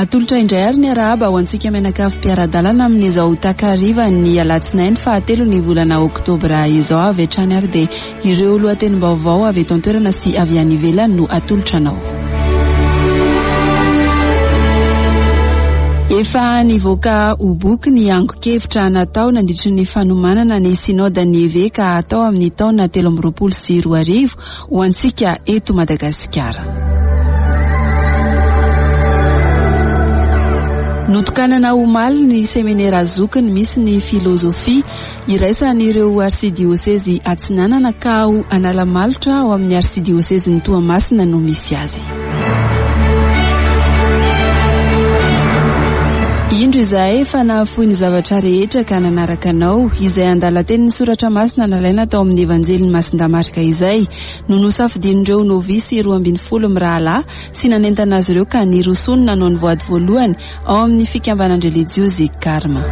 Atolotra indray ary ny arahaba ho antsika menakafo mpiara-dalana amin'izao takariva ny alatsinainy 7 ny volana oktobra izao avy hatrany ary dia ireo lohatenim-baovao avy eto an-toerana sy avy any ivelany no atolotranao. Efa nivoaka ho boky ny ango-kevitra natao nandritry ny fanomanana ny sinoda ny eveka atao amin'ny taona 2024 ho antsika eto Madagasikara. Notokanana omaly ny seminera zokiny misy ny filozofia iraisan'ireo arsidiosezi Atsinanana ka ho analamalotra ao amin'ny arsidiosezi ny Toamasina no misy azy. Indro izay efa nahafoy ny zavatra rehetra ka nanaraka anao izay andala teny ny soratra masina nalaina tao amin'ny evanjeliny masindamarika izay no nosafidin'ireo novisy 12 mirahalahy sy nanentana azy ireo ka nirosony nanao ny voady voalohany ao amin'ny fikambanana relijiosy Karma.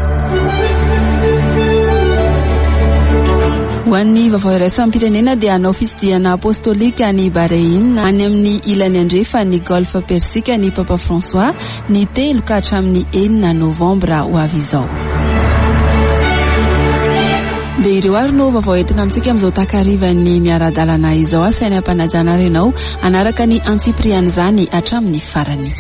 Ho an'ny vaovao iraisam-pirenena dia hanao fitsidiana apostolika ny Bahreïn any amin'ny ilany andrefa ny Golfe Persika ny Papa François ny 3 ka hatramin'ny 9 Novambra ho avy izao. Dia ireo ary no vaovao entina amintsika amin'izao takariva ny miara-dalana izao asaina ampanajana renao anaraka ny Antsipriany izany hatramin'ny farany.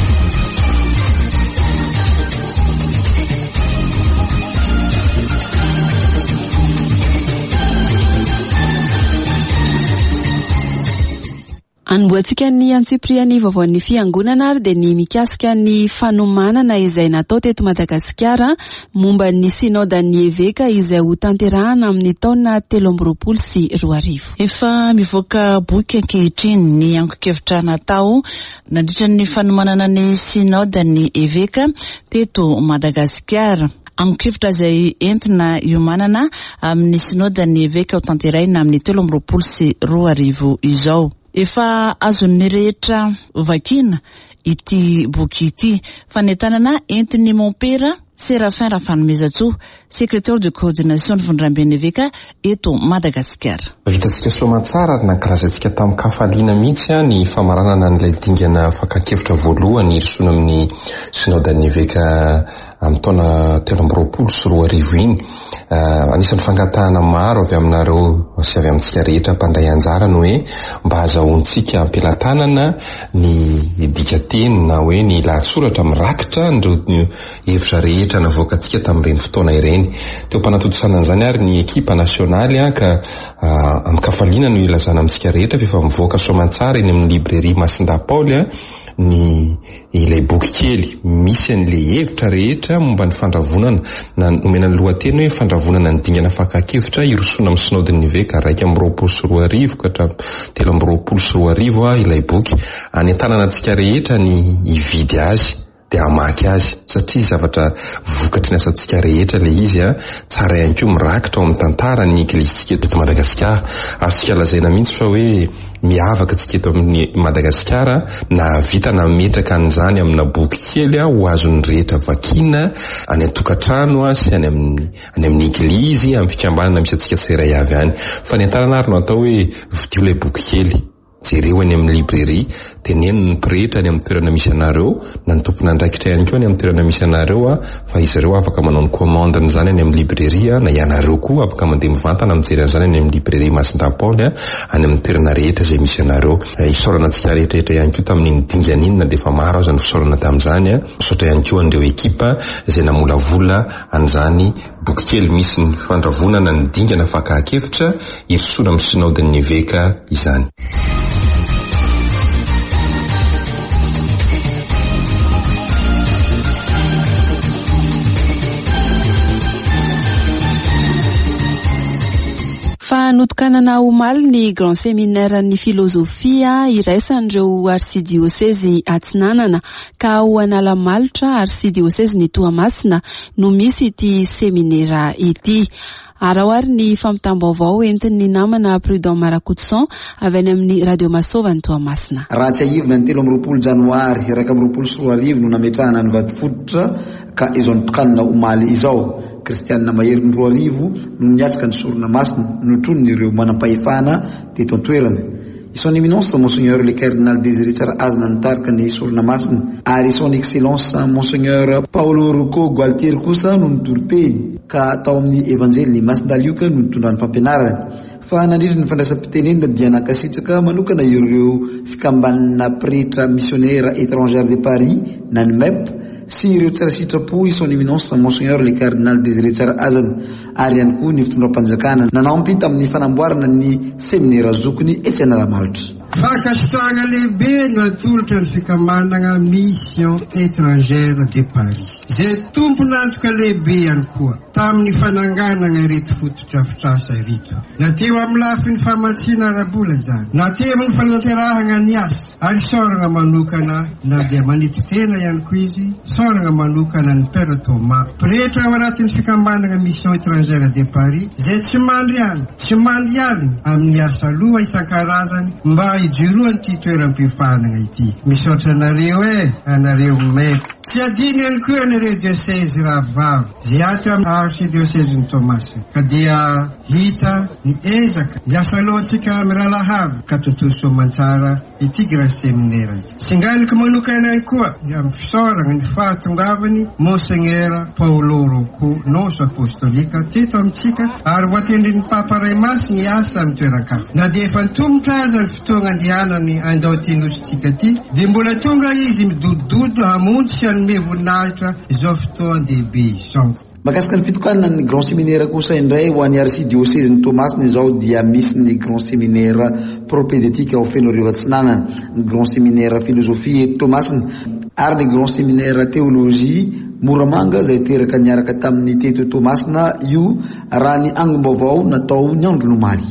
Anboatsika ny Antsipriany vaovaon'ny fiangonana ary dia ny mikasika ny fanomanana izay natao teto Madagasikara momba ny sinoda ny eveka izay ho tanterahana amin'ny taona 2024. Efa mivoaka boky ankehitriny ny ango-kevitra natao nandritra ny fanomanana ny sinoda ny eveka teto Madagasikara. Ango-kevitra izay entina iomanana amin'ny sinoda ny eveka ho tanterahina amin'ny 2024 izao. Efa azon'ny rehetra vakina ity boky ity fanetanana entiny Mompera Séraphin Rafanomezatsoa, secrétaire de coordination ny vondrambeny eveka eto Madagasikara. Vitantsika soamantsara ary nankarazantsika tamin'ny kafaliana mihitsy ny famaranana n'ilay dingana fakakevitra voalohany irisona amin'ny sinodan'ny eveka amin'ny taona 2024 iny. Anisan'ny fangatahana maro avy aminareo sy avy amintsika rehetra mpandray anjara no hoe mba azahoantsika ampelantanana ny dikateny na hoe ny lahatsoratra mirakitra nireo hevitra rehetra navoakantsika tamin'ireny fotoana ireny. Teo mpanatodisana an'izany ary ny ekipa nasionaly ka amin'ny kafaliana no ilazana amintsika rehetra efa mivoaka soamantsara eny amin'ny librairie Masinda Paoly ny ilay boky kely misy an'ilay hevitra rehetra momba ny fandravonana na nomena ny lohateny hoe fandravonana ny dingana fakakevitra irosona amin'ny sinodin'ny eveka 2024 ka 2024 ilay boky anentanana antsika rehetra ny ividy azy dia amaky azy satria zavatra vokatry ny asantsika rehetra le izy tsara ihany koa mirakitra ao amin'ny tantara ny eklizitsika eto Madagasikara ary sika lazaina mihitsy fa hoe miavaka tsika eto amin'ny Madagasikara na vita na metraka an'izany amina boky kely ho azon'ny rehetra vakina any an-tokantrano sy any amin'ny eklizy amin'ny fikambanana misy antsika tsirairay avy any fanentanana ary no atao hoe vidio ilay boky kely jereo any amin'ny librairie teneno ny mpirehetra any amin'ny toerana misy anareo na ny tompona andraikitra ihany koa any amin'ny toerana misy anareo fa izy ireo afaka manao ny commande zany any amin'ny librairie na ianareo koa afaka mandeha mivantana mijery an'izany any amin'ny librairie Masinda Paoly any amin'ny toerana rehetra izay misy anareo. Isaorana antsika rehetrarehetra ihany koa tamin'ny dingan'iny na dia efa maro azy ny fisaorana tamin'izany misaotra ihany koa an'ireo ekipa izay namolavola an'izany boky kely misy ny fandravonana ny dingana fakakevitra irisona amin'ny sinodin'ny eveka izany. Fa notokanana omaly ny Grand Séminaire ny filozofia iraisan'ireo arsidiosezi Atsinanana ka ho analamalotra arsidiosezi ny Toamasina no misy ity seminera ity. Araoary ny fampitam-baovao entin'ny namana Prudent Marakotson avy any amin'ny Radio Masova ny Toamasina. Raha tsy ahivona ny 13 Janoary 2024 no nametrahana ny vadifototra ka izao notokanana omaly izao. Kristianina mahery ny 2000 no niatrika ny sorona masina no troniny ireo manam-pahefana teto an-toerana. Son éminence Monseigneur le cardinal Désiré Tsaraazina nitarika ny sorona masina, ary son excellence Monseigneur Paolo Rocco Gualtieri kosa no nitoroteny ka tao amin'ny evanjely ny Masdalioka no nitondra ny fampianarana. Fa nandrindra ny fandraisam-pitenenina dia nankasitraka manokana ireo fikambanana pretra missionnaire étrangère de Paris na ny MEP sy ireo tsara sitrapo son éminence Monseigneur le cardinal Désiré Tsaraazina, ary ihany koa ny fitondram-panjakana nanampy tamin'ny fanamboarana ny séminaire zokony etsy Analamalotra. Fakasitrahana lehibe no atolotra ny fikambanana mission étrangère de Paris. Zay tompon'antoka lehibe ihany koa tamin'ny fananganana reto fototrafitrasa reto. Nateo amin'ny lafin'ny famatsiana arabola zany. Nateo amin'ny fanaterahana ny asa. Ary sorana manokana na dia manity tena ihany koa izy, sorana manokana ny Père Thomas. Pretra ao anatin'ny fikambanana mission étrangère de Paris, zay tsy mandry alina amin'ny asa loha isan-karazany mba ijiroany ty toeram-pifanana ity. Misaotra anareo anareo MEP. Tsy adino ihany koa anareo diocèse Rahavavy zay ato amin'ny archidiocèse ny Thomas, ka dia hita ny ezaka ny asa lohantsika amin'ny Ralahavy ka tontolo soamantsara ity grand séminaire ity. Singaniko manokana ihany koa amin'ny fisorana ny fahatongavany Monseigneur Paolo Rocco nonce apostolika teto amintsika, ary voatendrin'ny Papa Ray Masina ny asa amin'ny toeran-kafa. Na dia efa nitombotra aza ny fotoana andehanany andao tenositsika ty, dia mbola tonga izy midodododo hamonjy sy anome voninahitra izao fotoana lehibe izao. Makasika ny fitokanana ny grand séminaire kosa indray ho an'ny archidiocèse ny Thomasina izao dia misy ny grand séminaire propédétique ao feno Rivatsinanana, ny grand séminaire philosophie Thomasina, ary ny grand séminaire théologie Moramanga zay teraka niaraka tamin'ny teto Thomasina. Io raha ny angom-baovao natao ny andro nomaly.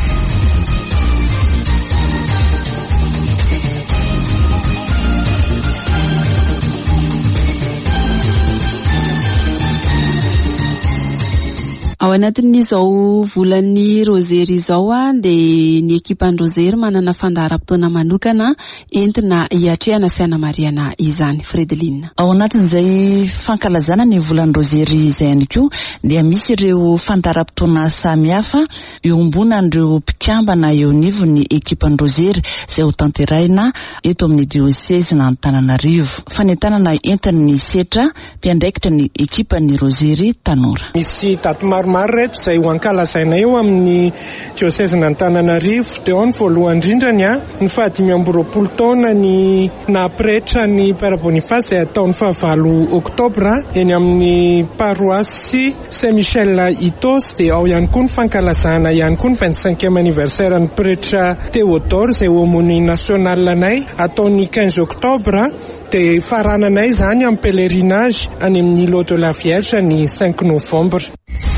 Ao anatin'izao volan'ny rosery izao dia ny ekipan'ny rosery manana fandaharam-potoana manokana entina hiatrehana sy hanamariana izany. Fredeline. Ao anatin'izay fankalazana ny volan'ny rosery izay ihany koa dia misy ireo fandaharam-potoana samihafa iombonan'ireo mpikambana eo anivo ny ekipan'ny rosery izay ho tanterahina eto amin'ny diocèse na Antananarivo. Fanentanana entin'ny setra mpiandraikitra ny ekipan'ny rosery Tanora. Misy maromaro reto izay ho ankalazaina eo amin'ny diocèse n'Antananarivo. Teo ny voalohany indrindrany ny 520 taona ny napretra ny Père Boniface izay ataon'ny 9 oktobra eny amin'ny paroisse Saint-Michel Itos. Dia ao ihany koa ny fankalazana ihany koa ny 25e anniversaire ny pretra Théodore izay homony national anay ataon'ny 15 oktobra. Dia farananay zany amin'ny pèlerinage any amin'ny Lot de la Vierge ny 5 novembre.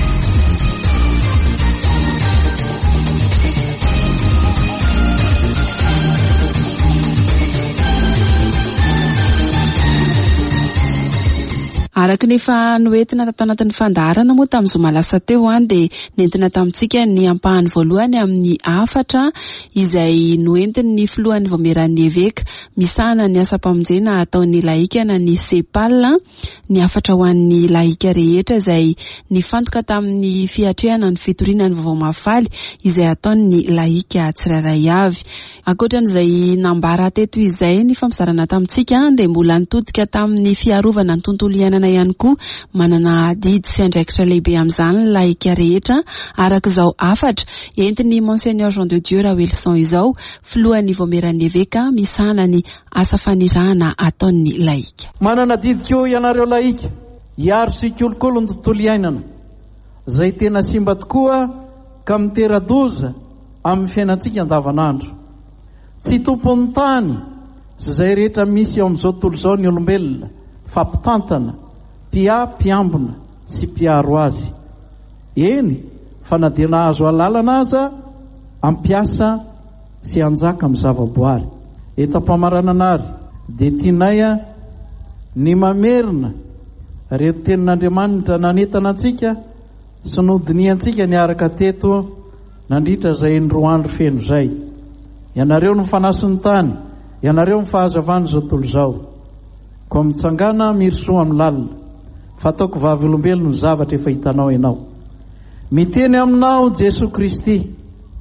Araka nefa noentina tao anatin'ny fandaharana moa tamin'ny zoma lasa teo dia nentina tamintsika ny ampahany voalohany amin'ny 4 izay noentin'ny filohan'ny vomeran'ny évêque misana ny asa-pamonjena ataon'ny laika na ny sepal, ny 4 ho an'ny laika rehetra izay nifantoka tamin'ny fiatrehana ny fitoriana ny vaovao mafaly izay ataon'ny laika tsirairay avy. Ankoatran'izay nambara teto izay ny fampizarana tamintsika dia mbola nitodika tamin'ny fiarovana ny tontolo iainana ihany koa, manana didy sy andraikitra lehibe amin'izany laika rehetra araka izao 4 entin'ny Monseigneur Jean de Dieu Rawelson izao filohan'ny vomeran'ny évêque misana ny asa fanirahana ataon'ny laika. Manana didy koa ianareo laika hiaro sy kolokolo ny tontolo iainana izay tena simba tokoa ka mitera-doza amin'ny fiainantsika andavanandro. Tsy tompon'ny tany izay rehetra misy ao amin'izao tontolo izao ny olombelona fampitantana, mpiambina sy mpiaro azy. Eny, fa na dia nahazo alalana aza ampiasa sy anjaka amin'ny zavaboary. Etam-pamarananary dia tianay ny mamerina reto tenin'Andriamanitra nanentana antsika sy nodiniantsika ny araka teto nandritra izay ny 2 andro feno izay. Ianareo no fanasin'ny tany, ianareo ny fahazavany izao tontolo izao. Koa mitsangana mirosoa amin'ny lalina, fataoko vavy olombelona ny zavatra efa hitanao ianao. Miteny aminao Jesosy Kristy,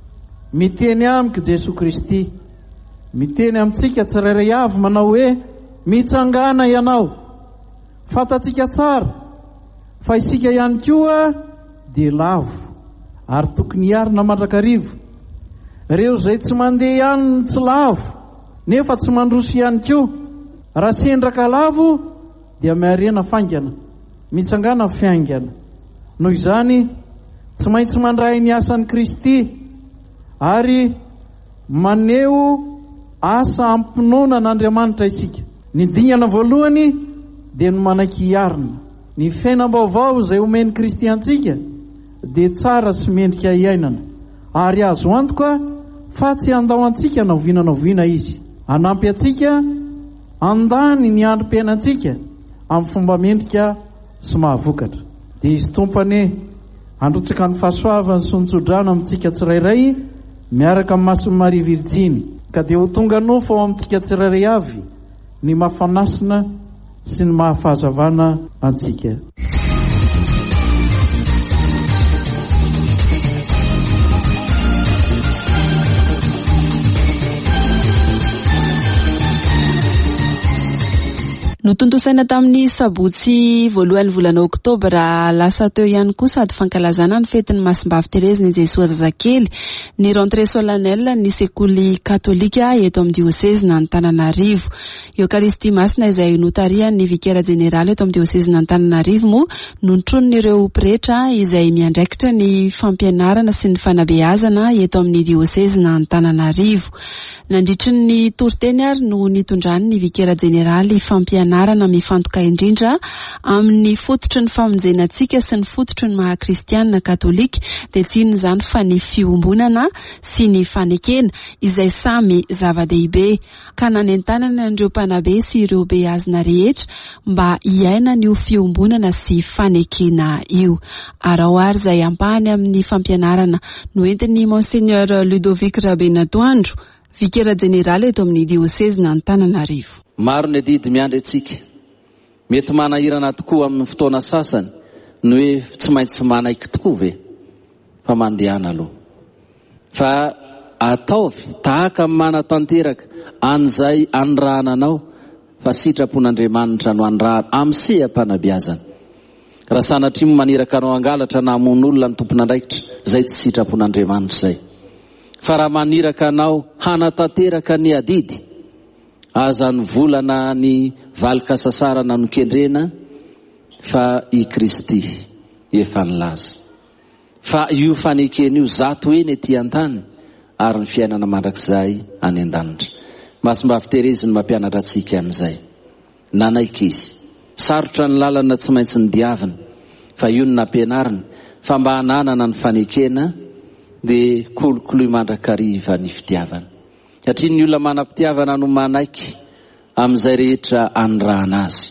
miteny amiko Jesosy Kristy, miteny amintsika tsirairay avy manao hoe mitsangana ianao, fatatsika tsara fa isika ihany koa dia lavo ary tokony hiarina mandrakarivo. Ireo izay tsy mandeha ihany tsy lavo nefa tsy mandroso ihany koa, raha sendraka lavo dia miarena faingana, mitsangana fiaingana. Noho izany tsy maintsy mandray ny asan'i Kristy ary maneho asa ampinoana n'Andriamanitra isika. Ny dingana voalohany dia ny manaiky hiarina. Ny fiainam-baovao izay omeny Kristy antsika dia tsara sy mendrika iainana, ary azo antoka fa tsy andao antsika naovinanaovina izy. Hanampy antsika andany ny androm-piainantsika amin'ny fomba mendrika sy mahavokatra. Dia izy tompany androtsaka ny fahasoavany sy nitsodrano amintsika tsirairay miaraka amin'ny Masony Maria Virjiny, ka dia ho tonga nofo ao amintsika tsirairay avy ny mahafanasina sy ny mahafahazavana antsika. Notontosaina tamin'ny sabotsy voalohan'ny volana Oktobra lasa teo ihany koa sady fankalazana ny fetin'ny Masimbavy Terezy Jesoa Zazakely ny rentrée solennelle ny sekoly katolika eto amin'ny diocèse n'Antananarivo. Eucharistie masina izay notarian'ny vicaire général eto amin'ny diocèse n'Antananarivo moa nontronon'ireo pretra izay miandraikitra ny fampianarana sy ny fanabeazana eto amin'ny diocèse n'Antananarivo. Nandritry ny toroteny ary no nitondrany ny vicaire général fampianarana mifantoka indrindra amin'ny fototry ny famonjenantsika sy ny fototry ny mahakristianina katolika dia tsy inona izany fa ny fiombonana sy ny fanekena izay samy zava-dehibe, ka nanentanana ireo mpanabe sy ireo beazina rehetra mba hiaina n'io fiombonana sy fanekena io. Araoary izay ampahany amin'ny fampianarana no entin'ny Monseigneur Ludovic Rabenatoandro, vicaire général eto amin'ny diocèse n'Antananarivo. Maro ny adidy miandry atsika, mety manahirana tokoa amin'ny fotoana sasany no hoe tsy maintsy manaiky tokoa ve fa mandehana aloha, fa ataovy tahaka manatanteraka an'izay anrahananao fa sitrapon'Andriamanitra no anrahana amin'ny seha-panabeazana. Raha sanatria maniraka anao angalatra na hamono olona ny tompon'andraikitra, zay tsy sitrapon'Andriamanitra zay. Fa raha maniraka anao hanatanteraka ny adidy, aza ny volana ny valika sasarana no kendrena fa i Kristy efa nilaza. Fa io fanekena io zato eny ety an-tany ary ny fiainana mandrakizay any an-danitra. Masimbavy Terezy ny mampianatra atsika an'izay. Nanaiky izy, sarotra ny lalana tsy maintsy ny diavina, fa io ny nampianarina fa mba hananana ny fanekena dia kolokoloy mandrakariva ny fitiavana. Satria ny olona manam-pitiavana no manaiky amin'izay rehetra anrahana azy.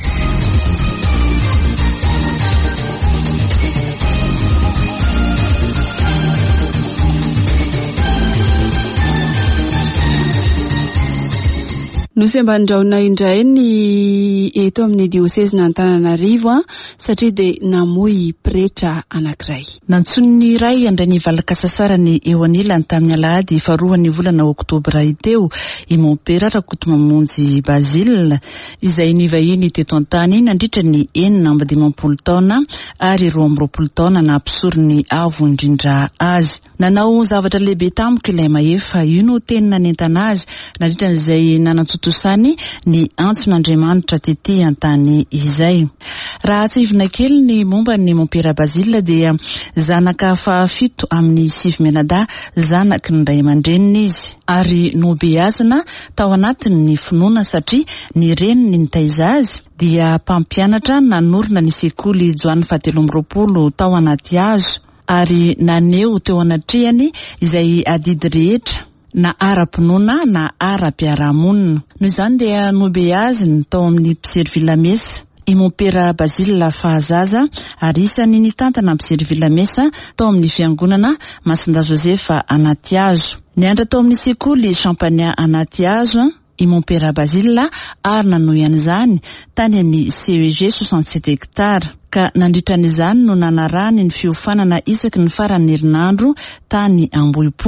Nosy ambanindraona indray ny eto amin'ny diocèse n'Antananarivo satria dia namoy pretra anankiray. Nantsony iray andray ny valaka sasarany eo anilany tamin'ny alahady faharoan'ny volana Oktobra iteo i Mompera Rakoto Mamonjy Basile izay nivahiny teto an-tany nandritra ny 19 taona ary 20 taona na ampisorony avo indrindra azy. Nanao zavatra lehibe tamiko ilay mahefa, io no teny nanentana azy nandritra n'izay nanantsotosany ny antson'Andriamanitra tetỳ an-tany izay. Raha atsivina kely ny momba ny Mompera Basile dia zanaka fahafito amin'ny sivy menada, zanaky ny ray aman-dreniny izy ary no beazina tao anatiny ny finoana satria ny reniny nitaiza azy dia mpampianatra nanorina ny sekoly Joany 17 tao anaty azo ary naneo teo anatrehany izay adidy rehetra na ara-pinoana na ara-piarahamonina. Noho izany dia nobeaziny tao amin'ny mpijery Vilamesa i Mompera Basile fahazaza ary isany nitantana mpijery Vilamesa tao amin'ny fiangonana Masinda Josefa anaty azo. Niandra tao amin'ny sekoly Champagnat anaty azo i Mompera Basile ary nanoy an'izany tany amin'ny CEG 67 hectara. Ka nandritra n'izany no nanarahany ny fiofanana isaky ny faran'ny herinandro tany Ambohipo.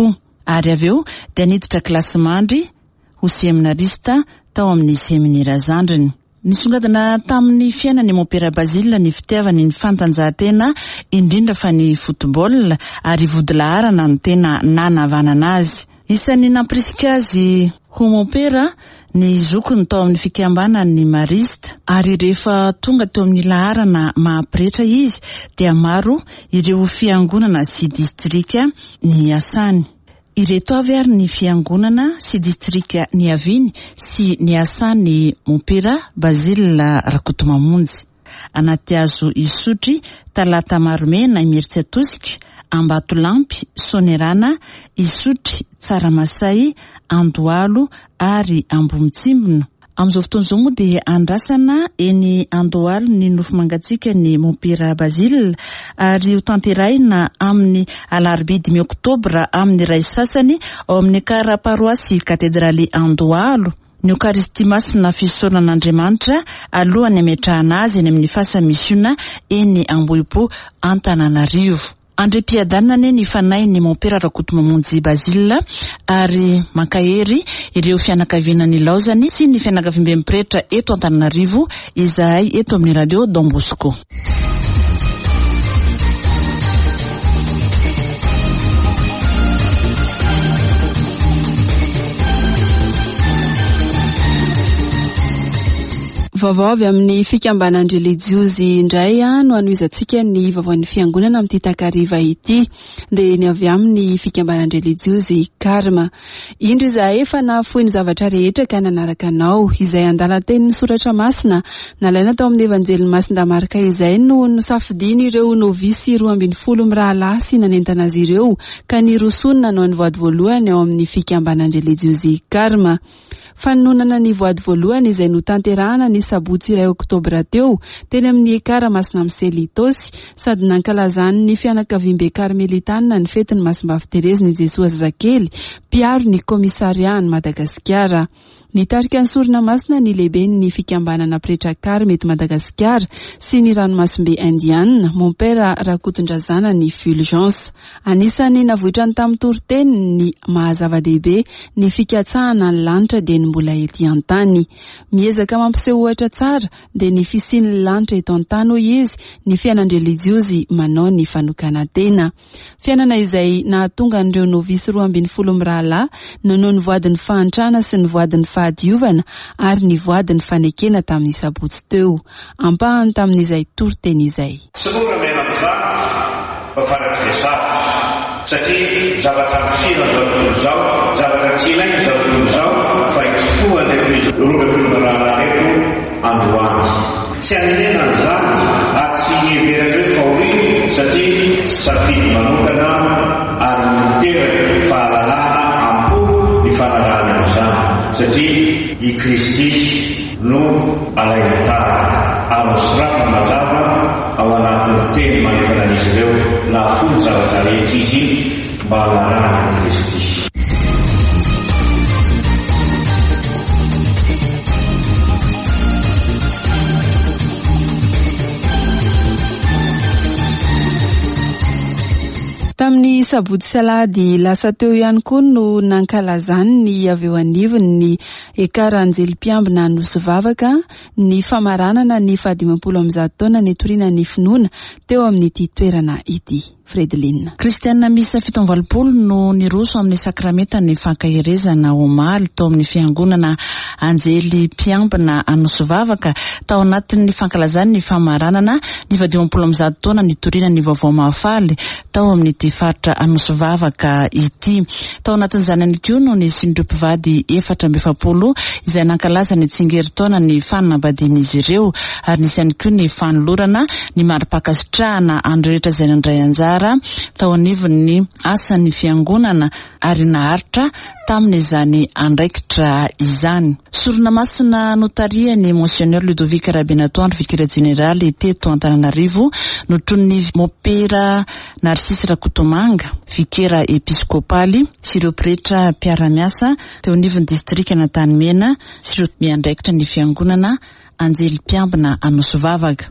Ary avy eo dia niditra kilasy mandry ho seminarista tao amin'ny seminaira Zandriny. Nisongadina tamin'ny fiainany Mompera Basile ny fitiavany ny fantanjahantena indrindra fa ny football ary vodilaharana no tena nanavanana azy. Isan'ny nampirisika azy ho Mompera ny zokony tao amin'ny fikambanany ny Mariste, ary rehefa tonga teo amin'ny laharana mahapretra izy dia maro ireo fiangonana sy distrika ny asany. Ireto avy ary ny fiangonana sy distrika ny Aviny sy ny asany Mompera Basile Rakotomamonjy. Anaty azo Isotry, Talata Maromena, Imeritsiatosika, Ambatolampy, Sonerana, Isotry, Tsaramasay, Andohalo ary Ambomitsimbona. Amin'izao fotoan'izao moa dia andrasana eny Andohalo ny nofo mangatsiaka ny Mompera Basile ary ho tanterahina amin'ny Alarobia 5 Oktobra amin'ny ray sasany ao amin'ny karaparoasy katedraly Andohalo. Ny Eucharistie masina fisaoran'Andriamanitra alohany ametrahana azy eny amin'ny fasamisiona eny Ambohipo, Antananarivo. Andrem-piadanana ny fanahy ny Mompera Rakotomamonjy Basile ary mankahery ireo fianakavianany laozany sy ny fianakaviam-be mipretra eto Antananarivo izahay eto amin'ny radio Don Bosco. Vaovao avy amin'ny fikambanany relijiosy indray no anoizantsika ny vaovaon'ny fiangonana amin'ity takariva ity, dia ny avy amin'ny fikambanany relijiosy Karma. Indro izahay efa nafoy ny zavatra rehetra ka nanaraka anao izay andala-teny ny soratra masina nalaina tao amin'ny evanjely masinda Marka izay no nosafidiny ireo novisy 12 mirahalahy sy nanentana azy ireo ka nirosonina no ny voady voalohany ao amin'ny fikambanany relijiosy Karma. Fanonana ny voady voalohany izay notanterahana ny Sabotsy 2 Oktobra teo teny amin'ny ekara masina Selitosy sady nankalazany ny fianakaviam-be Karmelitanina ny fetiny Masimbavy Terezy ny Jesoa Zazakely mpiaro ny komisaria ny Madagasikara. Nitarika ny sorona masina ny lehiben'ny ny fikambanana pretra Karma eto Madagasikara sy ny ranomasimbe Indiana Mompera Rakotondrazana ny Fulgence. Anisany navoitra ny tamin'ny toroteny ny mahazava-dehibe ny fikatsahana ny lanitra dia ny mbola ety an-tany. Miezaka mampiseho ohatra tsara dia ny fisian'ny lanitra eto an-tany hoy izy ny fiainany relijiosy manao ny fanokana tena. Fiainana izay nahatonga an'ireo novisy 12 mirahalahy noho ny voadin'ny fahantrana sy ny voadin'ny fahadiovana ary ny voadin'ny fanekena tamin'ny Sabotsy teo. Ampahany tamin'izay toroteny izay. Satria zavatra mifina zao tontolo zao, zavatra tsy ilainy zao tontolo zao, fa itsofohany roapolo eto androany. Tsy anenana zany ary tsy everan'ireo fa hoy satria safidy manokana ary miteraka fahalalana ampo ny fanarahana izany. Satria i Kristy no alaina tahaka ary misy mazava ao anatin'ny teny manokana izy ireo na folo zavatra rehetra izy mba hanarahana Kristy. Tamin'ny Sabotsy sy Alahady lasa teo ihany koa no nankalazany ny avy eo anivony ny ekara anjely mpiambina nosy vavaka ny famaranana ny 15 taona ny toriana ny finoana teo amin'ity toerana ity. Fredeline. Kristianina misa 17 no niroso amin'ny sakramentany fankaherezana omaly tao amin'ny fiangonana anjely mpiambina anosy vavaka tao anatin'ny fankalazany ny famaranana ny 15 taona ny toriana ny vaovao mahafaly tao amin'ity faritra anosy vavaka ity. Tao anatin'izany ihany koa no nisy ireo mpivady 770 izay nankalaza ny tsingeritaona ny fanambadian'izy ireo ary nisy ihany koa ny fanolorana ny mari-pakasitrahana andro rehetra izay nandray anjara tao anivon'ny asan'ny fiangonana ary naharitra tamin'izany andraikitra izany. Sorona masina notariany Monseigneur Ludovic Rabinatoandro vikira jeneraly teto Antananarivo notrony Mompera Narcisse Rakotomanga vikira episkopaly sy ireo pretra mpiara-miasa teo anivon'ny distrika Natanimena sy ireo miandraikitra ny fiangonana anjely mpiambina anosy vavaka.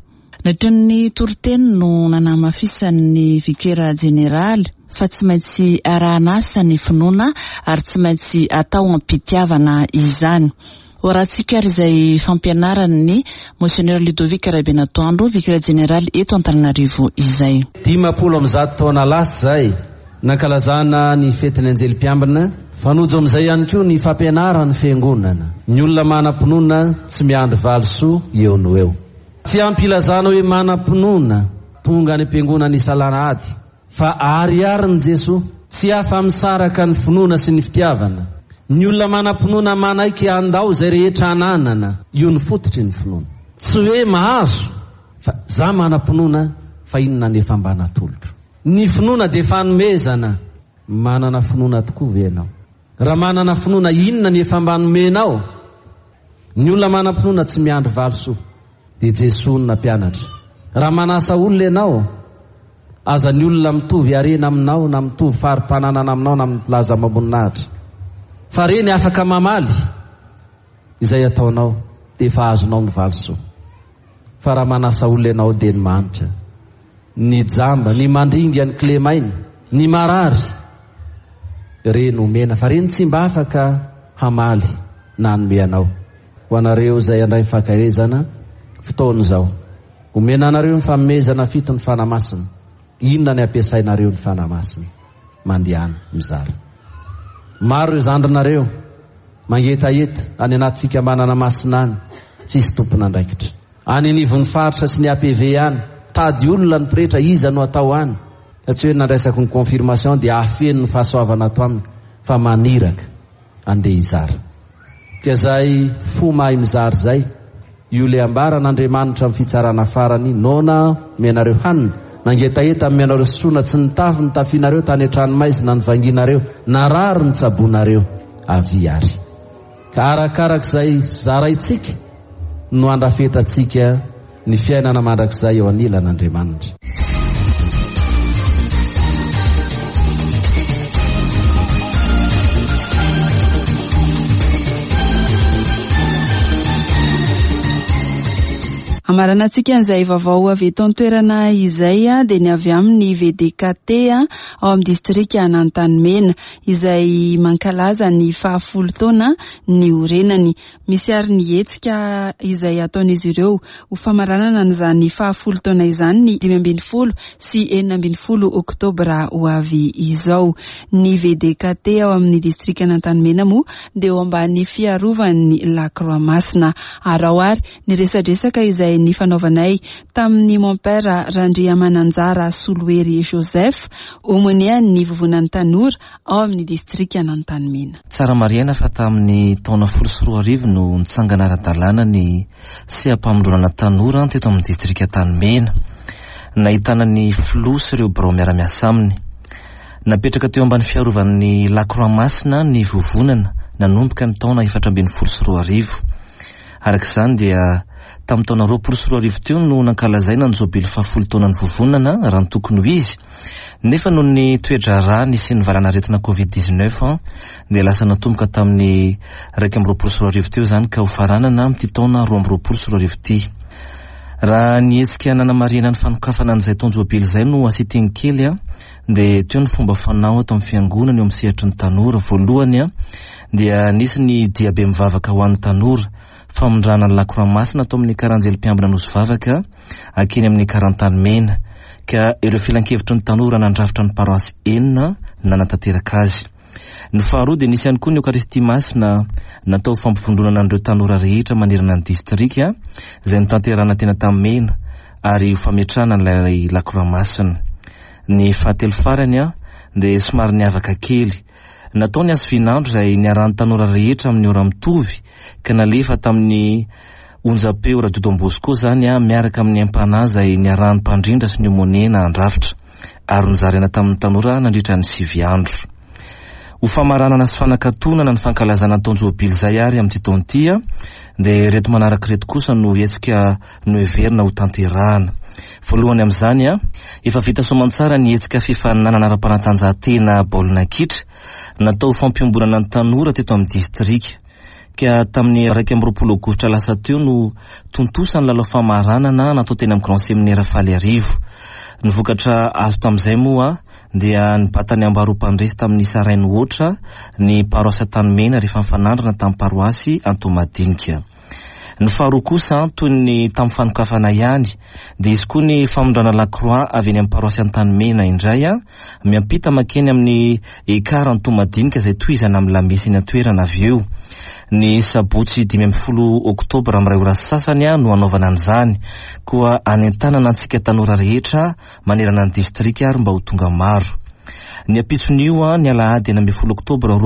Natran'ny toriteny no nanamafisany vikera jeneraly fa tsy maintsy arahana asa ny finoana ary tsy maintsy atao ampitiavana izany. Horatsika ary izay fampianarany Monseigneur Ludovic Rabenatoandro, vikera jeneraly eto Antananarivo izay. 10 taona lasa zay nankalazana ny fetiny anjelim-piambina, fanojo amin'izay ihany koa ny fampianarany fiangonana. Ny olona manam-pinoana tsy miandry valisoa eo no eo. Tsy ampilazana hoe manam-pinoana tonga ny ampiangonana isalana ady, fa ariarin' Jesoa tsy afa misaraka ny finoana sy ny fitiavana. Ny olona manam-pinoana manaiky andao zay rehetra ananana, io ny fototry ny finoana. Tsy hoe mahazo fa za manam-pinoana fa inona ny efa mba natolotro. Ny finoana dia fanomezana. Manana finoana tokoa ve ianao? Raha manana finoana, inona ny efa mba nomenao? Ny olona manam-pinoana tsy miandry valisoa dia Jesoa no nampianatra. Raha manasa olona ianao, aza ny olona mitovy arena aminao na mitovy farim-pananana aminao na milaza mamoninahitra, fa reny afaka mamaly izay ataonao dia efa azonao ny valisoa. Fa raha manasa olona ianao dia ny manitra, ny jamba, ny mandringa, ny klemainy, ny marary, reny omena, fa reny tsy mba afaka hamaly na hanome anao. Ho anareo izay andray mifankairezana fotoana izao, omena anareo ny fanomezana fito ny fanamasina. Inona ny ampiasainareo ny fanamasina? Mandihana mizara. Maro ireo zandrinareo mangetaeta any anaty fikambanana masina any, tsisy tompona andraikitra. Any anivon'ny faritra sy ny APV any, tady olona ny pretra, iza no atao any. Tsy hoe nandraisako ny confirmation dia afeno ny fahasoavana ato aminy, fa maniraka andeha izara. Ka zay fo mahay mizary zay, io le ambara n'Andriamanitra amin'ny fitsarana farany, nona menareo hanina, nangetaeta menareo sotrona, tsy nitafy ny tafinareo tany an-tranomaizina ny vanginareo, narary ny tsabonareo avy ary. Ka arakarak'izay zaraitsika no andrafetatsika ny fiainana mandrak'izay eo anilan'Andriamanitra. Amarana antsika an'izay vaovao avy eto an-toerana izay dia ny avy amin'ny VDKT ao amin'ny distrika Anantany-Mena izay mankalaza ny 10 taona ny orenany. Misy ary ny hetsika izay ataon'izy ireo ho famaranana n'izany 10 taona izany ny 12 sy 14 Oktobra ho avy izao. Ny VDKT ao amin'ny distrika Anantany-Mena moa dia eo ambany fiarovan'ny Lakroamasina. Araoary ny resadresaka izay ny fanaovanay tamin'ny Montpère Randria Mananjara Soloery Joseph omonia ny vovonan'ny tanora ao amin'ny distrika Anantany-Mena. Tsara mariana fa tamin'ny taona 12 no nitsangana ara-dalàna ny sehampamondronana tanora teto amin'ny distrika Anantany-Mena. Nahitana ny filosy ireo birao miara-miasa aminy. Napetraka teo ambany fiarovan'ny Lakroamasina ny vovonana nanomboka ny taona 14 Arak'izany dia tamin'ny taona 20 teo no nankalazaina ny jobily 10 taona ny vovonana raha ny tokony ho izy. Nefa noho ny toetra rany sy ny valana aretina Covid-19 dia lasa natomboka tamin'ny 20 teo zany ka ho faranana amin'ity taona 20 ty. Raha nihetsika nanamariana ny fanokafana an'izay taonjobily izay no asitiny kely dia teo ny fomba fanao ato amin'ny fiangonana eo amin'ny sehatry ny tanora. Voalohany dia nisy ny diabe mivavaka ho an'ny tanora, famondrana ny Lakroamasina atao amin'ny karanjelim-piambina nosy vavaka akeny amin'ny Anantany-Mena, ka ireo filan-kevitry ny tanora nandrafitra ny paroasy enina nanatanteraka azy. Ny faharoa dia nisy ihany koa ny Eucharistie Masina natao fampivondronana an'ireo tanora rehetra manerana ny distrika izay nitanterana teny Anantany-Mena ary fametrahana n'ilay Lakroamasina. Ny fahatelo farany dia somary niavaka kely, natao ny azo finanandro izay niaran'ny tanora rehetra amin'ny ora mitovy ka nalefa tamin'ny onjapeo Radio Don Bosco zany miaraka amin'ny ampanahy izay niaran'ny mpandrindra sy ny monena andrafitra ary nozaraina tamin'ny tanora nandritra ny 9 andro. Ho famaranana sy fanakatonana ny fankalazana ny taonjobily izay ary amin'ity taon'ity dia reto manaraka reto kosa no hetsika no heverina ho tanterahana. Voalohany amin'izany efa vita soamantsara ny hetsika fifaninanana ara-panatanjahantena baolina kitra natao fampiomborana ny tanora teto amin'ny distrika, ka tamin'ny 20 aogositra lasa teo no tontosany lalao famaranana natao teny amin'ny Grand Séminaire Faly Arivo. Ny vokatra azo tamin'izay moa dia ny batany ambaroam-pandresy tamin'ny Sarainy Oatra ny paroasy Antanimena rehefa mifanandrana tamin'ny paroasy Antomadinika. Ny faharoa kosa toy ny tamin'ny fanokafana ihany dia izy koa ny famondrana Lacroix avy eny amin'ny paroasy Antanimena indray miampita makeny amin'ny ekara Antomadinika izay tohizana amin'ny lamesina toerana avy eo. Ny sabotsy 15 oktobra amin'ny 2 ora sasany no anaovana an'izany koa anentanana antsika tanora rehetra manerana ny distrika ary mba ho tonga maro. Ny apitson'io ny alahady 10 oktobra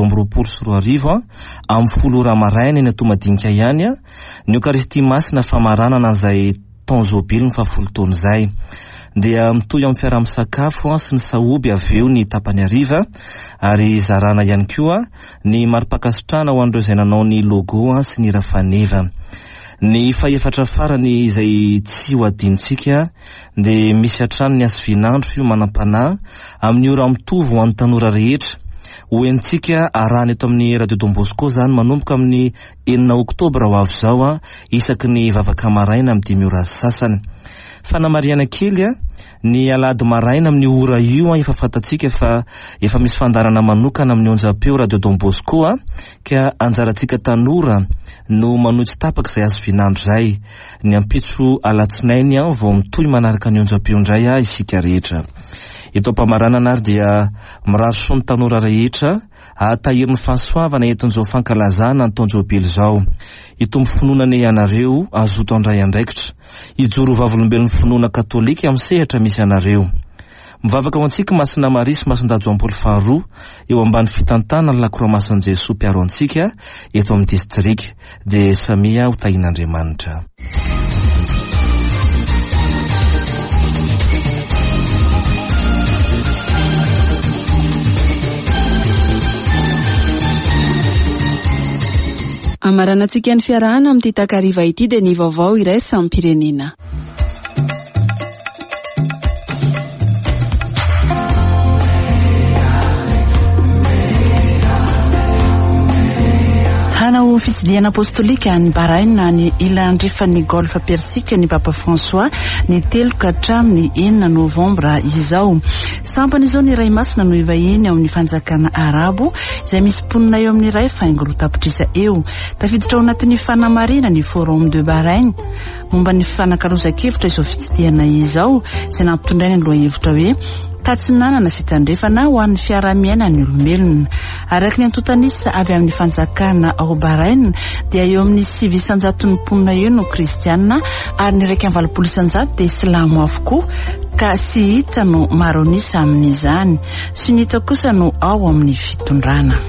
2024 amin'ny 10 ora maraina eny Antomadinika ihany ny Eucharistie masina famaranana izay taonjobily ny 10 taona izay. Dia mitoy amin'ny fiaraha-misakafo sy ny saoby avy eo ny tapany hariva ary zarana ihany koa ny mari-pakasitrahana ho an'ireo izay nanao ny logo sy ny rafaneva. Ny faefatra farany izay tsy ho adinontsika dia misy hatrany ny Asovinandro io manam-panahy amin'ny ora mitovy ho an'ny tanora rehetra. Hoentsika arahana eto amin'ny Radio Don Bosco zany manomboka amin'ny 9 oktobra ho avy izao isaky ny vavaka maraina amin'ny 5 ora sasany. Fanamariana kely ny alahady maraina amin'ny ora io efa fantatsika fa efa misy fandarana manokana amin'ny onjam-peo Radio Don Bosco ka anjarantsika tanora no manoitsy tapaka izay Asovinandro izay. Ny ampitso alatsinainy vao mitoy manaraka ny onjam-peo indray isika rehetra. Eto am-pamaranana ary dia mirary soa ny tanora rehetra atahirin'ny fahasoavana entin'izao fankalazana ny taonjo bely izao. Ito mifononana ianareo azoto andray andraikitra ijoro vavolombelon'ny finoana katolika amin'ny sehatra misy anareo. Mivavaka ho antsika Masina Maria sy Masindajo Ampoly faharoa eo ambany fitantana ny Lacroix Mason Jesoa mpiaro antsika eto amin'ny distrika dia samia ho tahin'Andriamanitra. Amaranantsika ny fiarahana amin'ity takariva ity dia ny vaovao iray samy pirenena. Hanao fitsidihana apostolika ny Bahrain ny ilandrifany golf persika ny Papa François ny 3 ka hatramin'ny 9 novambra izao. Sampany izao ny ray masina no ivahiny ao amin'ny fanjakana arabo izay misy ponina eo amin'ny ray faingoro tapitrisa eo. Tafiditra ao anatin'ny fanamarina ny Forum de Bahrain momba ny fanakaroza-kevitra izao fitsidihana izao izay nampitondrainy ny lohahevitra hoe tatsinanana sy tandrefana ho an'ny fiaramiaina ny olombelona. Araka ny antotanisa avy amin'ny fanjakana ao Bahrain dia eo amin'ny 900 ponina eo no kristianina ary ny 120 dia silamo avokoa ka sy hita no maronisa amin'izany. Sy ny hita kosa no ao amin'ny fitondrana.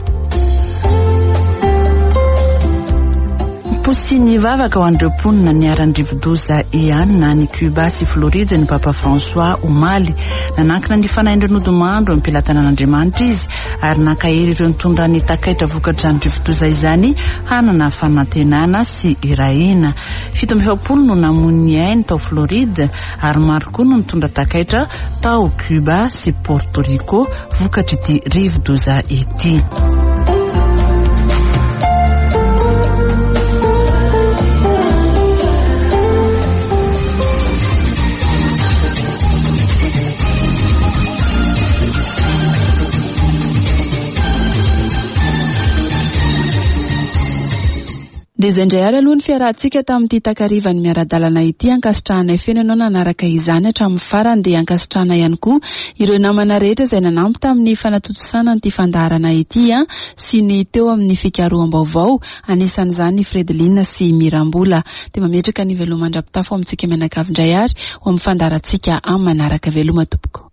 Sy ny vavaka ho an'ireo ponina ny arandrivodoza ianina ny Cuba sy Floride ny Papa François omaly nanankina ny fanaindren'odomandro ampilatanan'Andriamanitra izy ary nakahery ireo nitondra ny takaitra vokatra andrivodoza izany hanana fanantenana sy irahina. 70 no namon'ny ainy tao Floride ary maro koa no nitondra takaitra tao Cuba sy Porto Rico vokatra ity rivodoza ity. Dia izay indray ary aloha ny fiarahantsika tamin'ity takarivan'ny miaradalana ity ankasitrahana feno ianao nanaraka izany hatramin'ny farany dia ankasitrahana ihany koa ireo namana rehetra izay nanampy tamin'ny fanatotosana n'ity fandaharana ity sy ny teo amin'ny fikaroam-baovao anisan'izany Fredeline sy Mirambola. Dia mametraka ny veloma mandrapitafo amintsika menakavy indray ary ho amin'ny fandaharantsika amin'ny manaraka veloma tompoko.